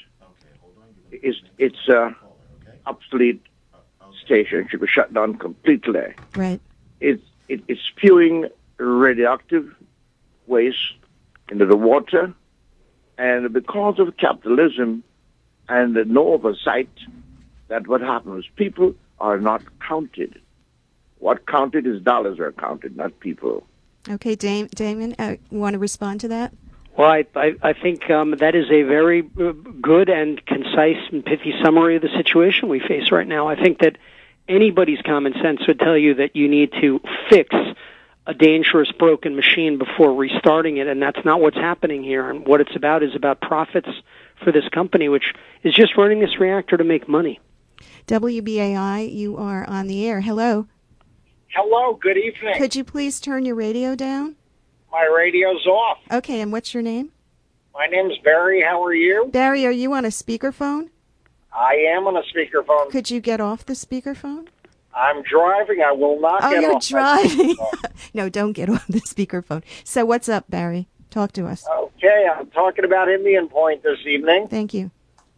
is it's a obsolete station. It should be shut down completely. Right. It's it, it's spewing radioactive waste into the water. And because of capitalism and no oversight, that what happens, people are not counted. What counted is dollars are counted, not people. Okay, Dam- Damon, uh, you want to respond to that? Well, I, I, I think um, that is a very good and concise and pithy summary of the situation we face right now. I think that anybody's common sense would tell you that you need to fix a dangerous broken machine before restarting it, and that's not what's happening here. And what it's about is about profits for this company, which is just running this reactor to make money. W B A I, you are on the air. Hello. Hello, good evening. Could you please turn your radio down? My radio's off. Okay, and what's your name? My name's Barry. How are you? Barry, are you on a speakerphone? I am on a speakerphone. Could you get off the speakerphone? I'm driving. I will not oh, get you're off. driving. No, don't get off the speakerphone. So what's up, Barry? Talk to us. Okay, I'm talking about Indian Point this evening. Thank you.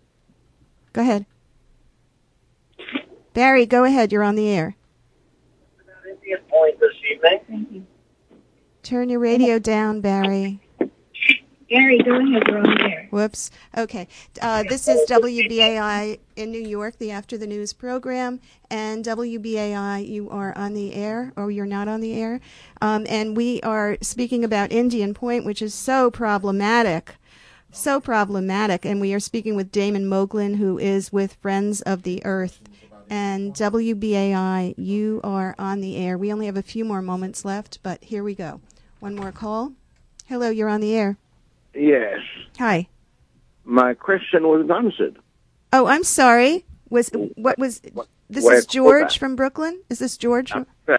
Go ahead. Barry, go ahead. You're on the air. About Indian Point this evening. Thank you. Turn your radio down, Barry. Gary, go ahead. You're on the air. Whoops. Okay. Uh, this is W B A I in New York, the After the News program. And W B A I, you are on the air, or you're not on the air. Um, and we are speaking about Indian Point, which is so problematic. So problematic. And we are speaking with Damon Moglin, who is with Friends of the Earth. And W B A I, you are on the air. We only have a few more moments left, but here we go. One more call. Hello, you're on the air. Yes. Hi. My question was answered. Oh, I'm sorry. Was what was this Where- is George from Brooklyn? Is this George? From, Uh,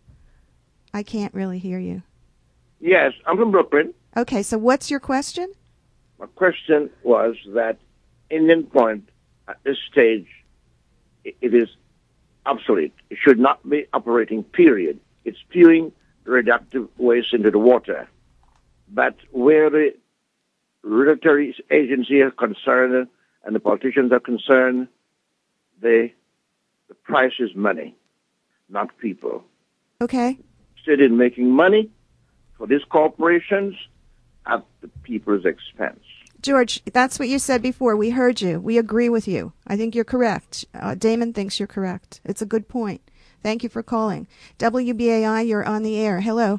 I can't really hear you. Yes, I'm from Brooklyn. Okay, so what's your question? My question was that Indian Point, at this stage, i- it is obsolete. It should not be operating, period. It's spewing radioactive waste into the water. But where the regulatory agency are concerned and the politicians are concerned, they, the price is money, not people. Okay. Instead in making money for these corporations at the people's expense. George, that's what you said before. We heard you. We agree with you. I think you're correct. Uh, Damon thinks you're correct. It's a good point. Thank you for calling. W B A I, you're on the air. Hello.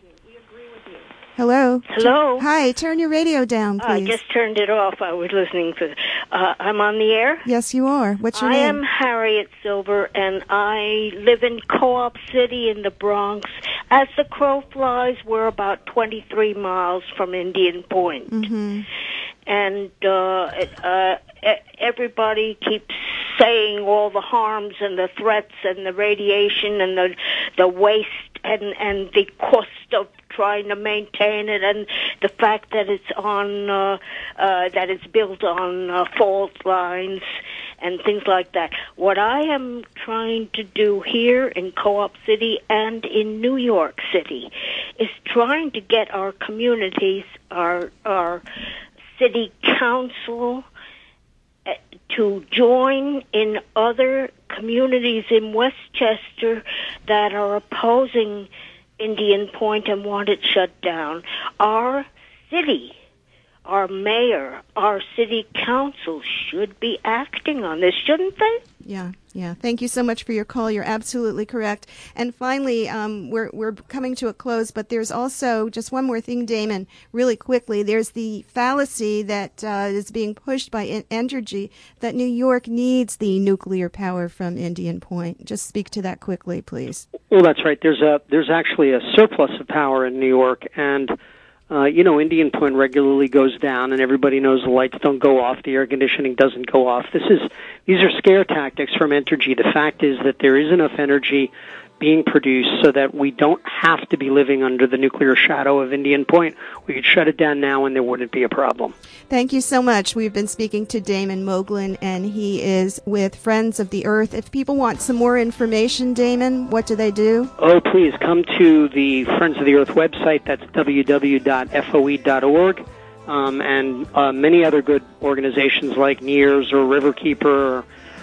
Hello. Hello. Hi. Turn your radio down, I please. just turned it off. I was listening to. Uh, I'm on the air. Yes, you are. What's your I name? am Harriet Silver, and I live in Co-op City in the Bronx. As the crow flies, we're about twenty-three miles from Indian Point. Mm-hmm. And uh, uh, everybody keeps saying all the harms and the threats and the radiation and the the waste and and the cost of trying to maintain it, and the fact that it's on uh, uh, that it's built on uh, fault lines and things like that. What I am trying to do here in Co-op City and in New York City is trying to get our communities, our our city council, uh, to join in other communities in Westchester that are opposing Indian Point and want it shut down. Our city, our mayor, our city council should be acting on this, shouldn't they? Yeah, yeah. Thank you so much for your call. You're absolutely correct. And finally, um, we're we're coming to a close, but there's also just one more thing, Damon, really quickly. There's the fallacy that uh, is being pushed by en- Entergy that New York needs the nuclear power from Indian Point. Just speak to that quickly, please. Well, that's right. There's a there's actually a surplus of power in New York, and Uh, you know, Indian Point regularly goes down, and everybody knows the lights don't go off, the air conditioning doesn't go off. This is these are scare tactics from Entergy. The fact is that there is enough energy being produced so that we don't have to be living under the nuclear shadow of Indian Point. We could shut it down now and there wouldn't be a problem. Thank you so much. We've been speaking to Damon Moglin, and he is with Friends of the Earth. If people want some more information, Damon, what do they do? Oh, please, come to the Friends of the Earth website. That's w w w dot f o e dot org. Um, and uh, many other good organizations like NEARS or Riverkeeper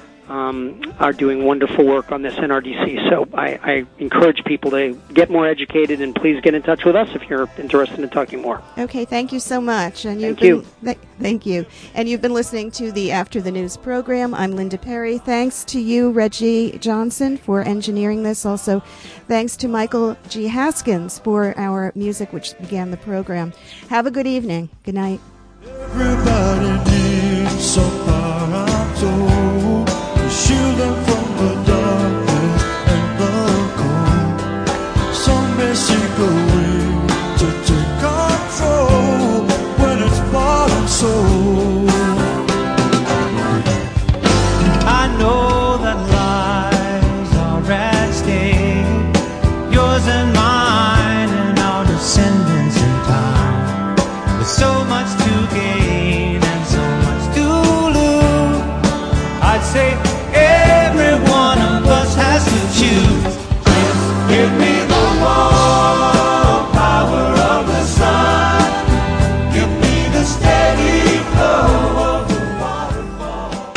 um, are doing wonderful work on this N R D C. So I, I encourage people to get more educated, and please get in touch with us if you're interested in talking more. Okay, thank you so much. And you've Thank you. Been, th- thank you. And you've been listening to the After the News program. I'm Linda Perry. Thanks to you, Reggie Johnson, for engineering this. Also, thanks to Michael G. Haskins for our music, which began the program. Have a good evening. Good night. Everybody needs some power, I'm told, to shield them from the darkness and the cold. Some may seek a way to take control when it's bought and sold. I know that lives are at stake, yours and mine and our descendants in time. There's so much to gain and so much to lose. I'd say every one of us has to choose. Just give me the warm power of the sun. Give me the steady flow of the waterfall.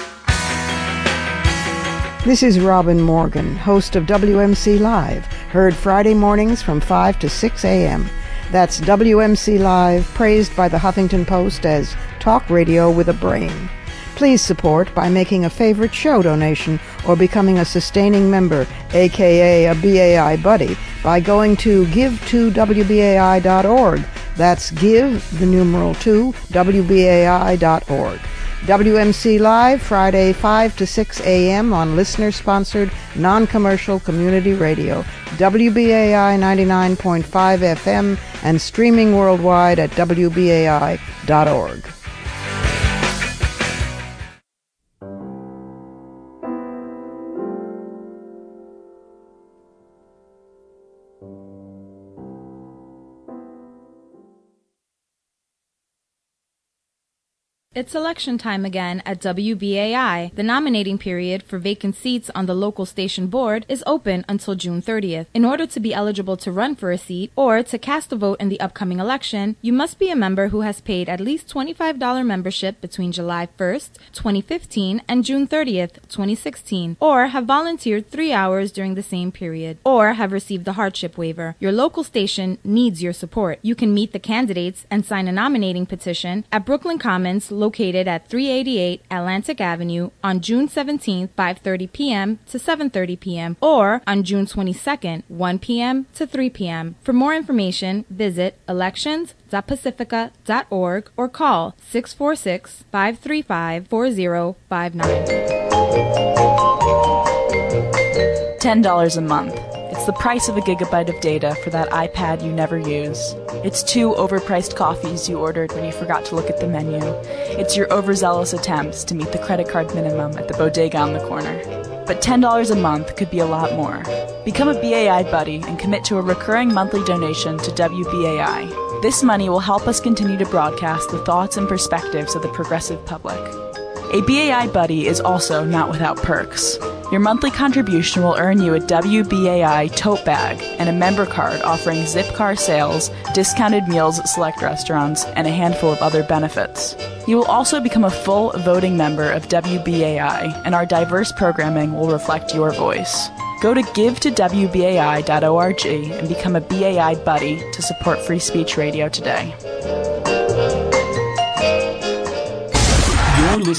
This is Robin Morgan, host of W M C Live, heard Friday mornings from five to six a.m. That's W M C Live, praised by the Huffington Post as talk radio with a brain. Please support by making a favorite show donation or becoming a sustaining member, aka a B A I buddy, by going to give to w b a i dot org. That's give, the numeral two, w b a i dot org. W M C Live, Friday five to six a.m. on listener-sponsored, non-commercial community radio, W B A I ninety-nine point five F M, and streaming worldwide at w b a i dot org. It's election time again at W B A I. The nominating period for vacant seats on the local station board is open until June thirtieth. In order to be eligible to run for a seat or to cast a vote in the upcoming election, you must be a member who has paid at least twenty-five dollars membership between July first, twenty fifteen and June thirtieth, twenty sixteen, or have volunteered three hours during the same period, or have received the hardship waiver. Your local station needs your support. You can meet the candidates and sign a nominating petition at Brooklyn Commons, located at three eighty-eight Atlantic Avenue on June seventeenth, five thirty p.m. to seven thirty p.m. or on June twenty-second, one p.m. to three p.m. For more information, visit elections dot pacifica dot org or call six four six, five three five, four zero five nine. ten dollars a month. It's the price of a gigabyte of data for that iPad you never use. It's two overpriced coffees you ordered when you forgot to look at the menu. It's your overzealous attempts to meet the credit card minimum at the bodega on the corner. But ten dollars a month could be a lot more. Become a B A I buddy and commit to a recurring monthly donation to W B A I. This money will help us continue to broadcast the thoughts and perspectives of the progressive public. A B A I buddy is also not without perks. Your monthly contribution will earn you a W B A I tote bag and a member card offering Zipcar sales, discounted meals at select restaurants, and a handful of other benefits. You will also become a full voting member of W B A I, and our diverse programming will reflect your voice. Go to give to W B A I dot org and become a B A I buddy to support free speech radio today.